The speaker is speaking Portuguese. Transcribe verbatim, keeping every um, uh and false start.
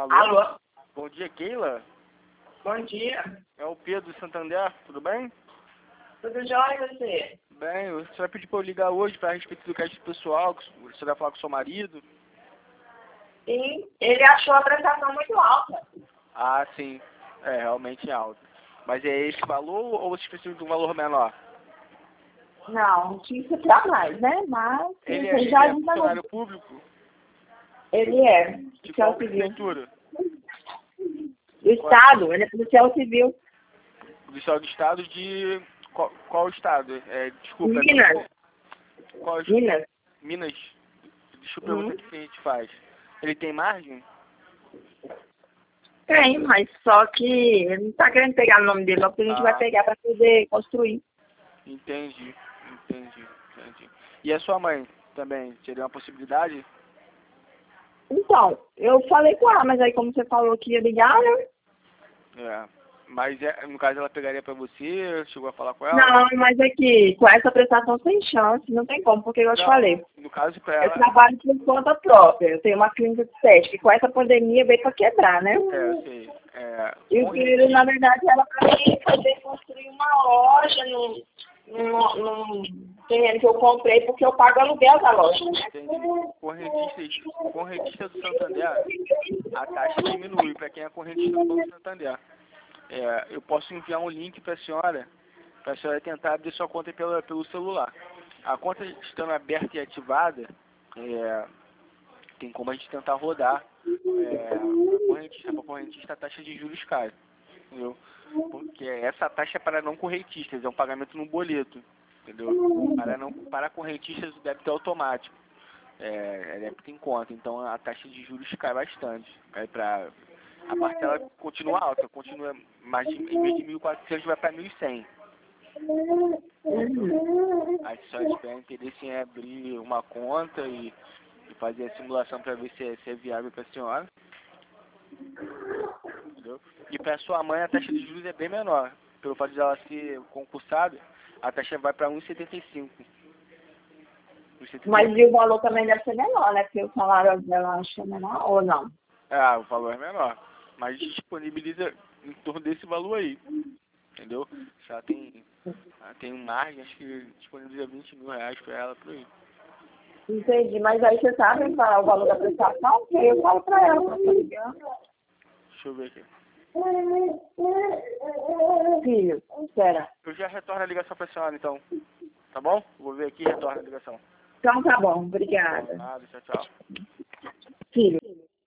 Alô? Alô? Bom dia, Keila. Bom dia. É o Pedro do Santander, tudo bem? Tudo jóia e você? Bem, você vai pedir para eu ligar hoje para a respeito do crédito pessoal, que você vai falar com seu marido? Sim, ele achou a prestação muito alta. Ah, sim. É, realmente é alto. Mas é esse valor ou você precisa de um valor menor? Não, tinha que dar mais, né? Mas Ele é, ele ele já é ajuda funcionário muito. público? Ele é De policial qual civil. prefeitura? Do Estado, ele é policial civil. Policial do Estado de... Qual, qual estado? É, desculpa, é Minas. Minas. Qual, Minas. Minas? Deixa eu perguntar Uhum. o que a gente faz. Ele tem margem? Tem, mas só que ele não tá querendo pegar o nome dele, não, porque a gente Ah, vai pegar para poder construir. entendi, entendi, entendi. E a sua mãe também, seria uma possibilidade? Então, eu falei com ela, mas aí como você falou que ia ligar, né? É. Mas é, no caso ela pegaria pra você, chegou a falar com ela? Não, mas é que com essa prestação sem chance, não tem como, porque eu te Não, falei. no caso pra Eu ela, trabalho por conta própria, eu tenho uma clínica de estética, e com essa pandemia veio para quebrar, né? é, eu sei, é, E o dinheiro, na verdade, era para mim poder construir uma loja num, num, num terreno que eu comprei, porque eu pago aluguel da loja, né? entendi. Correntistas, correntista do Santander, a taxa diminui para quem é correntista do Banco Santander. É, eu posso enviar um link para a senhora, para a senhora tentar abrir sua conta pela, pelo celular. A conta estando aberta e ativada, é, tem como a gente tentar rodar é, a correntista, para correntista a taxa de juros cai, entendeu? Porque essa taxa é para não correntistas, é um pagamento no boleto, entendeu? Para, não, para correntistas o débito é automático, é, é débito em conta, então a taxa de juros cai bastante, cai para... A parcela continua alta, continua mais de, em vez de mil e quatrocentos vai para mil e cem. Aí se só tiver interesse em abrir uma conta e, e fazer a simulação para ver se é, se é viável para a senhora. Entendeu? E para sua mãe a taxa de juros é bem menor. Pelo fato de ela ser concursada, a taxa vai para um vírgula setenta e cinco. Mas e o valor também deve ser menor, né? Porque o salário dela acho que é menor ou não? Ah, o valor é menor. Mas disponibiliza em torno desse valor aí. Entendeu? Já tem, já tem um margem, acho que disponibiliza vinte mil reais para ela por aí. Entendi, mas aí você sabe falar o valor da prestação? Porque aí eu falo pra ela, pra tá ligando. Deixa eu ver aqui. Filho, espera. Eu já retorno a ligação para a senhora, então. Tá bom? Vou ver aqui e retorno a ligação. Então tá bom, obrigada. Nada, tchau, tchau. Filho.